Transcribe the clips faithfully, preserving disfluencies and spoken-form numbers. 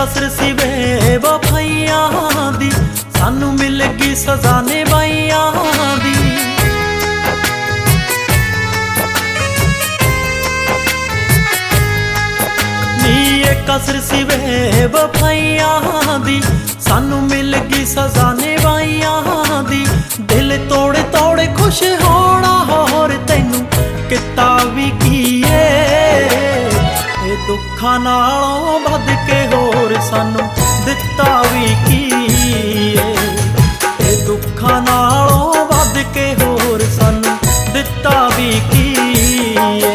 कसर सी बेवफाइयां दी, सानू मिल गई सजा निभाइयां दी। नी ये कसर सी बेवफाइयां दी, सानू मिल गई सजा निभाइयां दी। दिल तोड़े तोड़े खुश होना होर तैनू किता भी कीए, दुखां नालों वध के होर सानू दिता भी कीए। दुखां नालों वध के होर सानू दिता भी कीए।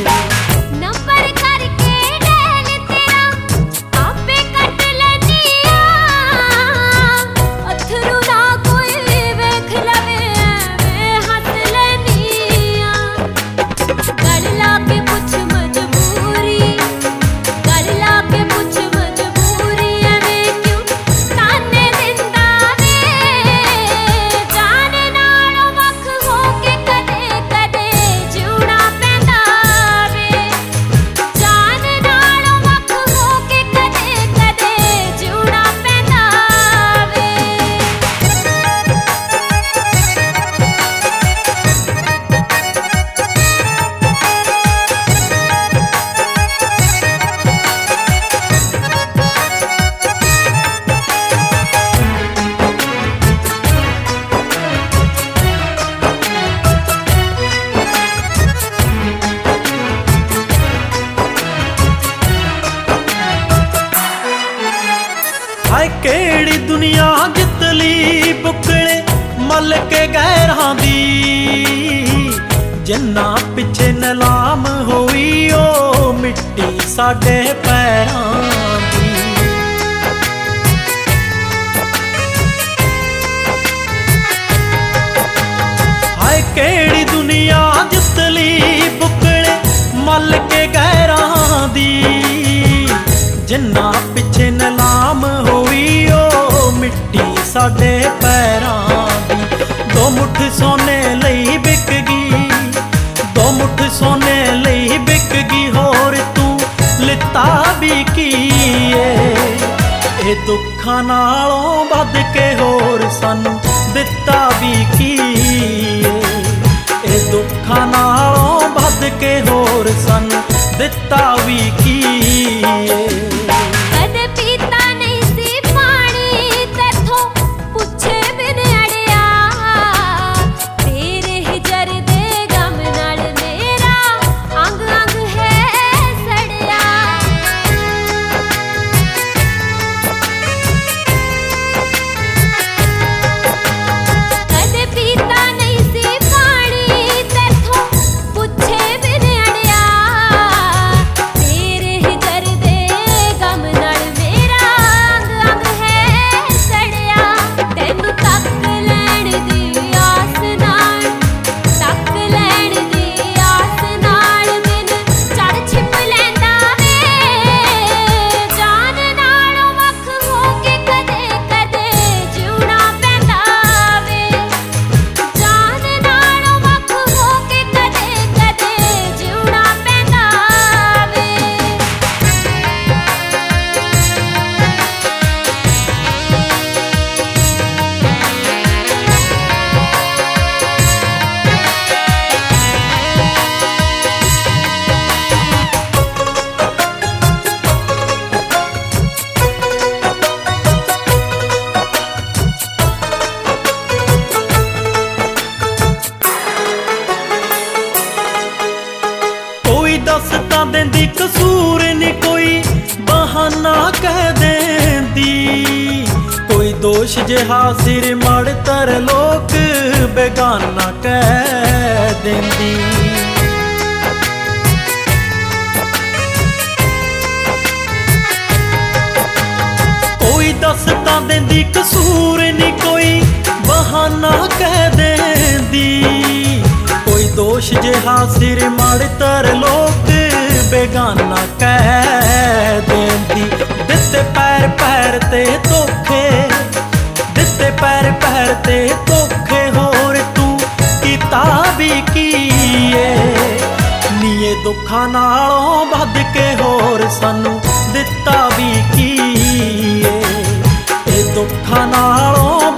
हाय केड़ी दुनिया जितली बुकले मल के गैरां दी, जिन्ना पिछे नीलाम होई ओ मिट्टी साडे पैरां दी। हाय केड़ी दुनिया जितली बुकले मल के गैरां दी, जिन्ना पिछे नीलाम होई ओ मिट्टी साडे पैरां दी। दो मुठ सोने लई बिक गई, दो मुठ सोने लई बिक गई, होर तू लिता भी कीए। ए दुखां नालों वध के होर सानू दिता भी कीए। ए दुखां नालों वध के होर सानू दिता भी कीए। दसता देंदी कसूर नी कोई बहाना कह देंदी, कोई दोष जिहा सिर मड़ तर लोक बेगाना कह देंदी। कोई दसता देंदी कसूर नी कोई बहाना कह देंदी, कोई दोष जिहा सिर मड़ तर लोक बेगाना कह देंदी। दिते पैर पैर ते धोखे, दिते पैर पैर ते धोखे, होर तू कीता भी कीए। नीए दुखां नालों वध के होर सानू दिता भी कीए। दुखा नालों